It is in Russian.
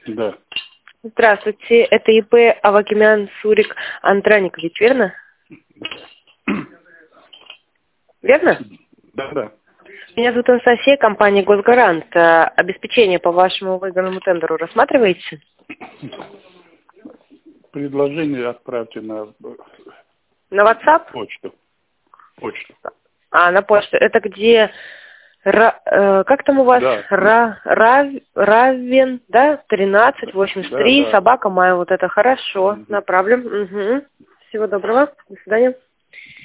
Да. Здравствуйте, это ИП Авакимян Сурик Андраникович, верно? Верно? Да. Меня зовут Анастасия, компания «Госгарант». Обеспечение по вашему выигранному тендеру рассматриваете? Предложение отправьте на На WhatsApp? почту. На почту. Это где... как там у вас? Да. Равен, да? 1383, Да. собака моя, вот это хорошо. Направлю. Угу. Всего доброго. До свидания.